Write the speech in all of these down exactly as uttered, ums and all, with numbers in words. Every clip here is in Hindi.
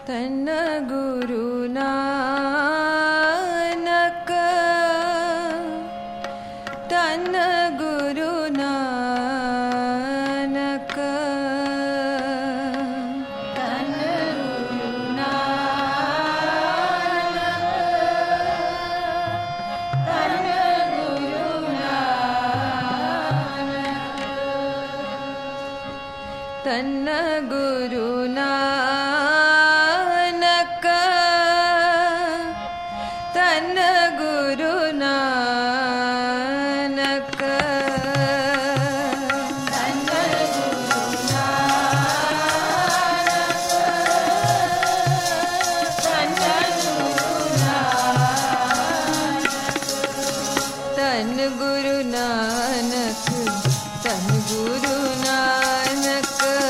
ਧੰਨ ਗੁਰੂ ਨਾਨਕ, ਧੰਨ ਗੁਰੂ ਨਾਨਕ, ਧੰਨ ਗੁਰੂ ਨਾਨਕ, ਧੰਨ ਗੁਰੂ ਨਾਨਕ, ਧੰਨ ਗੁਰੂ ਨਾਨਕ, ਧੰਨ ਗੁਰੂ ਨਾਨਕ, ਧੰਨ ਗੁਰੂ ਨਾਨਕ, ਧੰਨ ਗੁਰੂ ਨਾਨਕ, ਧੰਨ ਗੁਰੂ ਨਾਨਕ,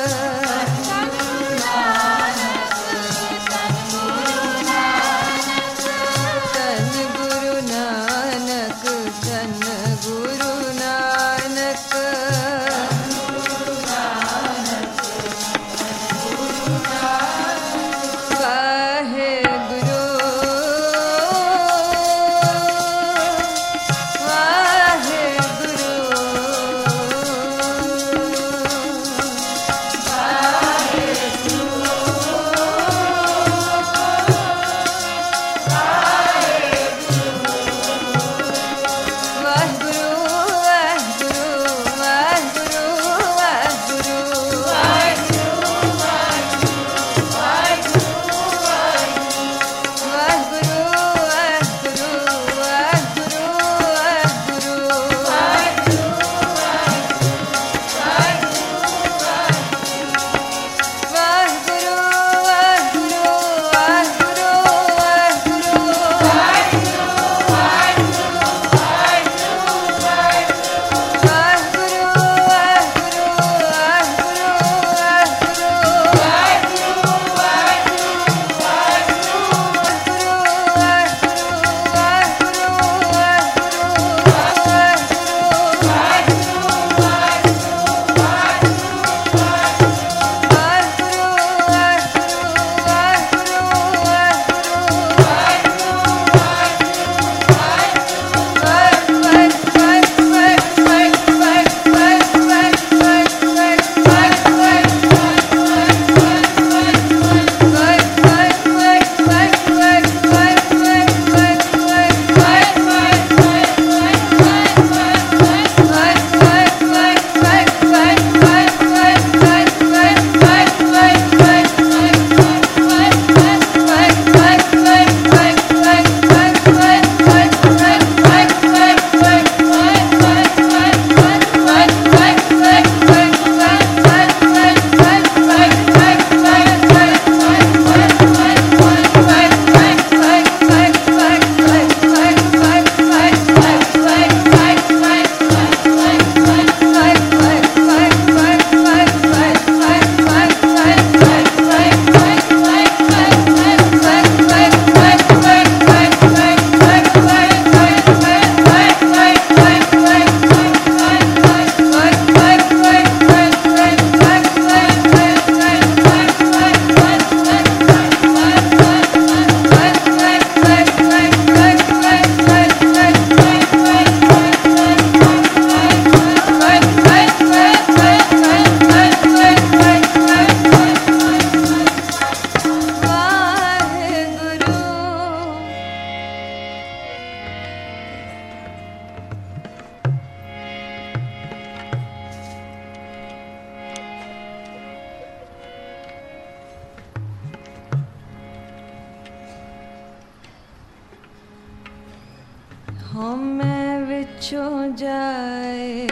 ਹਉਮੈ ਵਿਚੋਂ ਜਾਏ,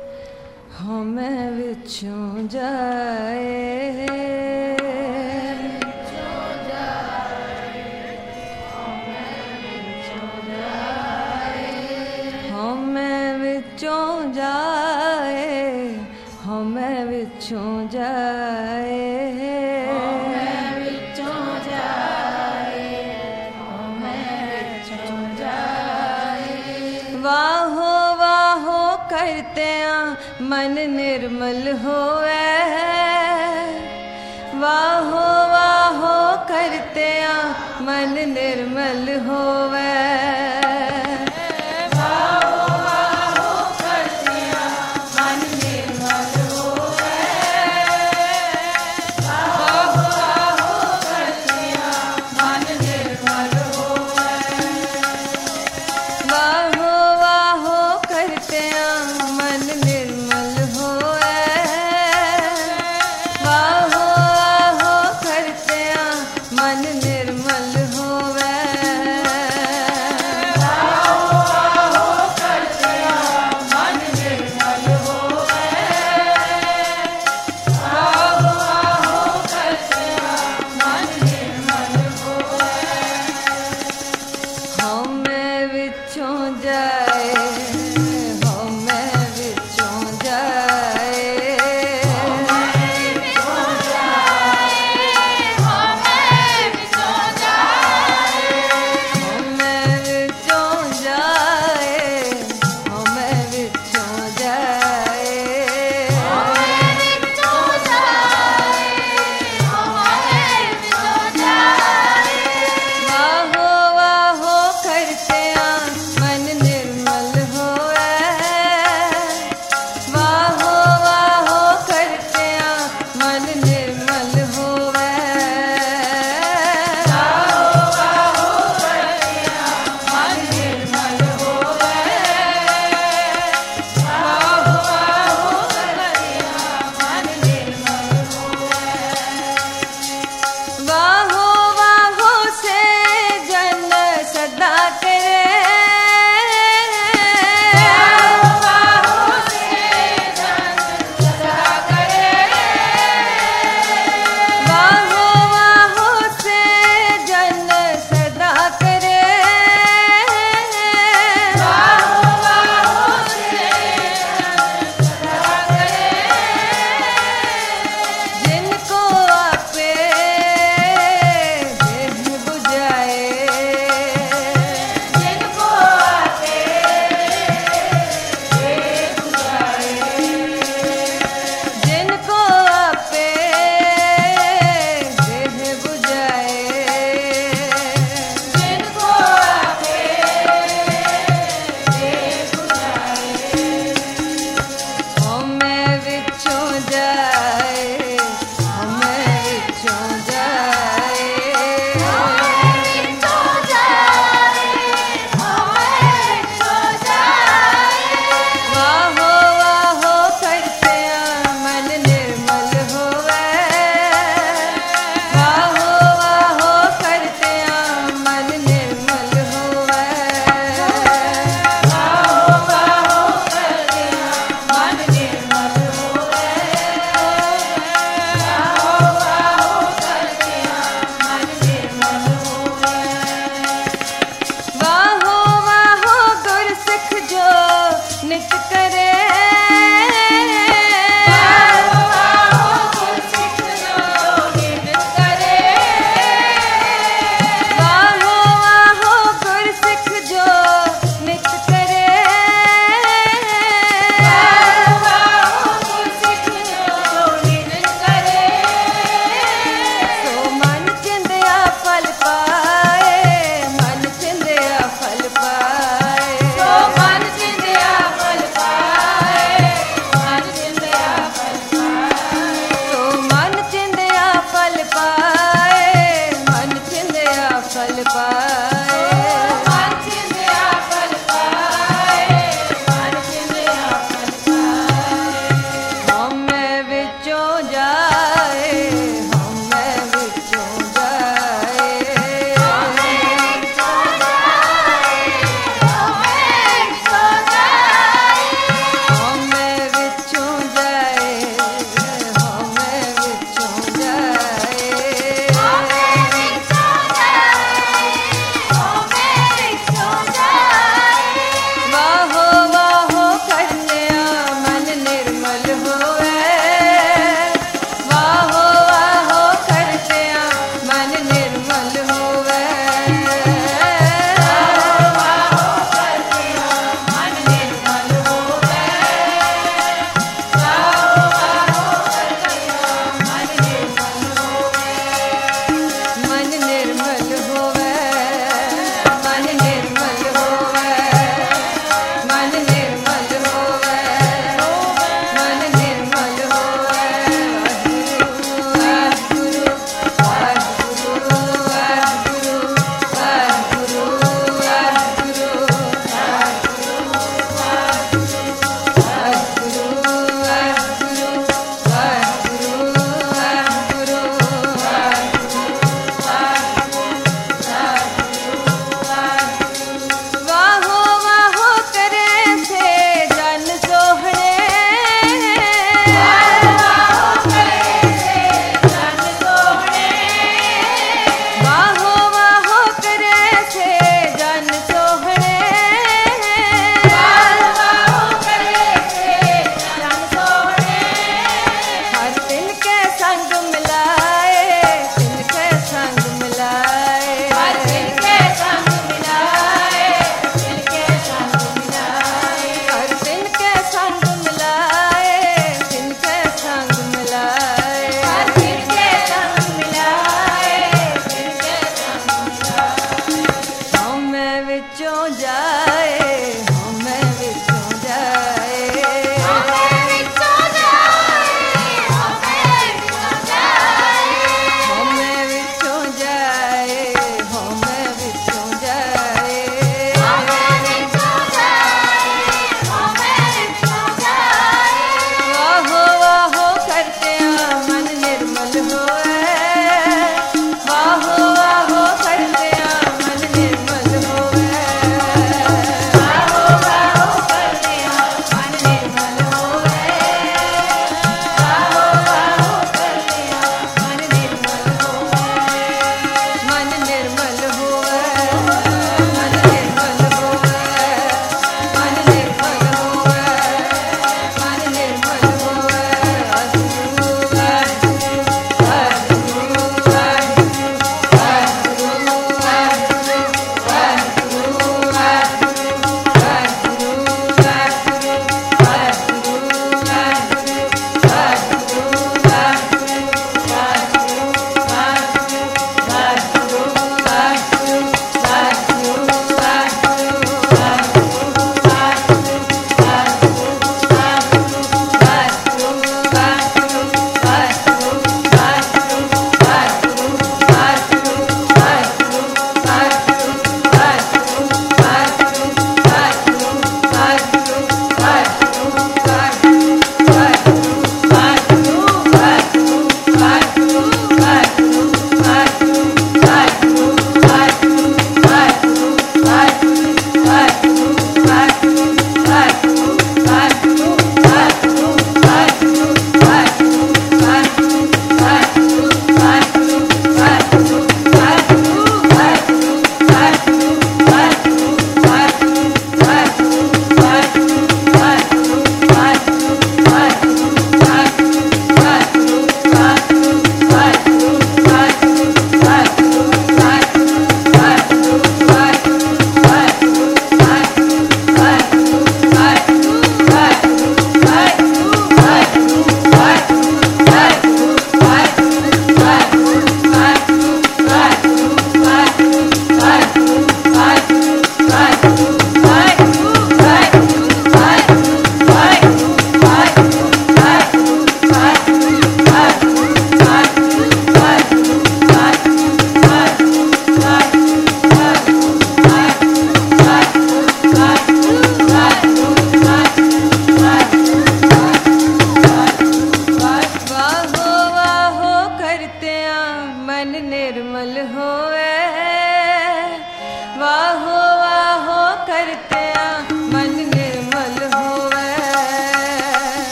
ਹਉਮੈ ਵਿਚੋਂ ਜਾਏ, ਹਉਮੈ ਵਿਚੋਂ ਜਾਏ, ਹਉਮੈ ਵਿਚੋਂ ਜਾਏ, ਵਾਹੋ ਵਾਹੋ ਕਰਤਿਆਂ ਮਨ ਨਿਰਮਲ ਹੋਵੇ, ਵਾਹੋ ਵਾਹੋ ਕਰ मन निर्मल होवे। मन निर्मल होवे।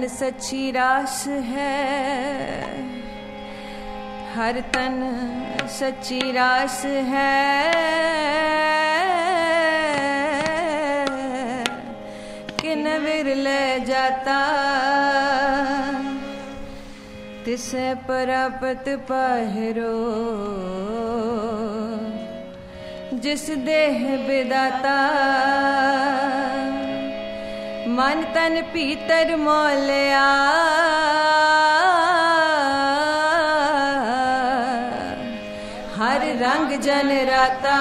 सच्ची रास है, हर तन सच्ची रास है। किन विरले जाता तिसे परापत पाहिरो, जिस देह बिदाता मन तन पीतर मोलिया। हर रंग जन राता,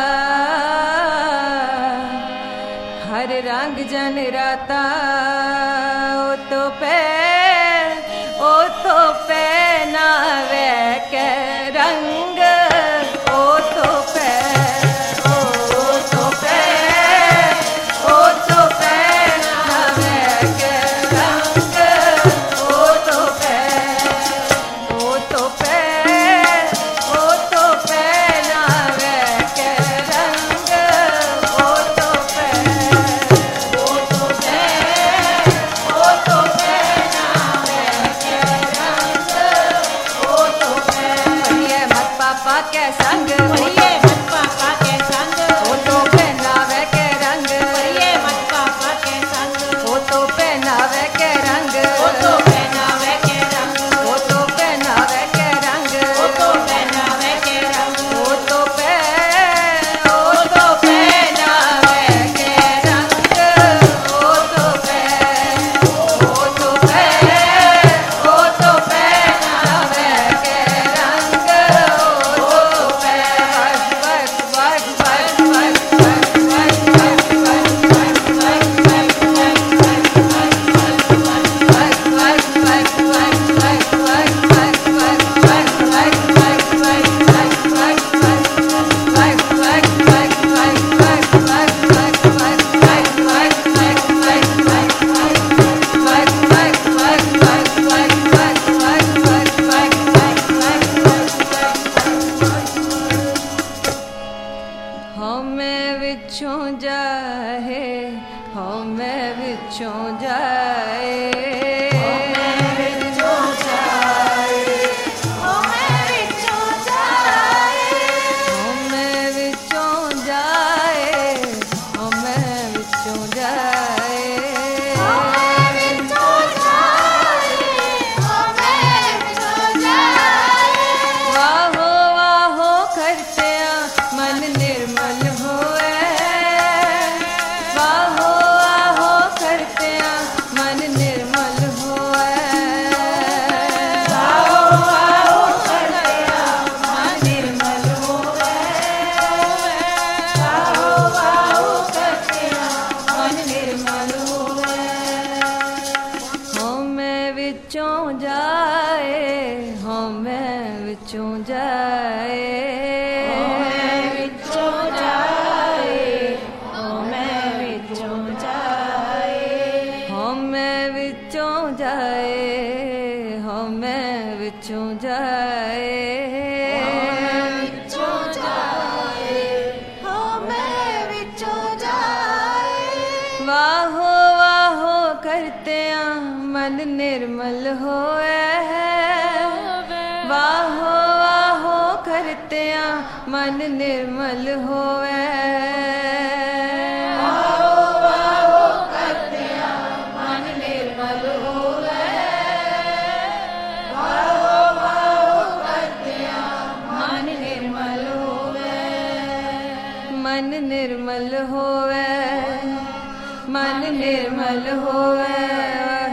हर रंग जन राता। ओ तो पे ओ तो पहनावे के रंग, ओ तो पे ओ तो पे ओ तो पहनावे के रंग, ओ तो पे ओ तो पे ओ तो पहनावे के रंग, ओ तो पे ओ तो पे ओ तो पहनावे के रंग, ओ तो पे। पढ़िए मत पापा के संग, पढ़िए मत पापा के संग, ओ तो पहनावे के रंग, पढ़िए मत पापा के संग, ओ तो पहनावे के रंग, ओ तो पहनावे के रंग, ओ तो पहनावे के रंग, ओ तो पहनावे के रंग, ओ तो पे ओ तो पहनावे के रंग, ओ तो पे ओ तो पे ओ तो पहनावे के रंग, ओ तो पे। बस बस बस बस बस बस बस हमें विचों जाए, हमें विचों जाए, हमें विचों जाए, हमें विचों जाए, हमें विचों जाए, हमें विचों जाए। हमें विचों जाए, हमें विचों जाए। वाहो वाहो करते मन निर्मल होए, वाहो वाहो करते मन निर्मल होए, वाहो वाहो करते मन निर्मल होवे, वाहो वाहो करते मन निर्मल होवे। हमें विचों जाए, हमें विचों जाए, हमें विचों जाए, हमें विचों जाए, हमें विचों जाए, हमें विचों जाए। विचों जाए, हमें विचों जाए। वाहो वाहो करते मन निर्मल होए, वाहो वाहो करते मन निर्मल होए, वाहो वाहो करते मन निर्मल होवे, वाहो वाहो करते मन निर्मल होवे। मन निर्मल होवे, मन निर्मल होवे।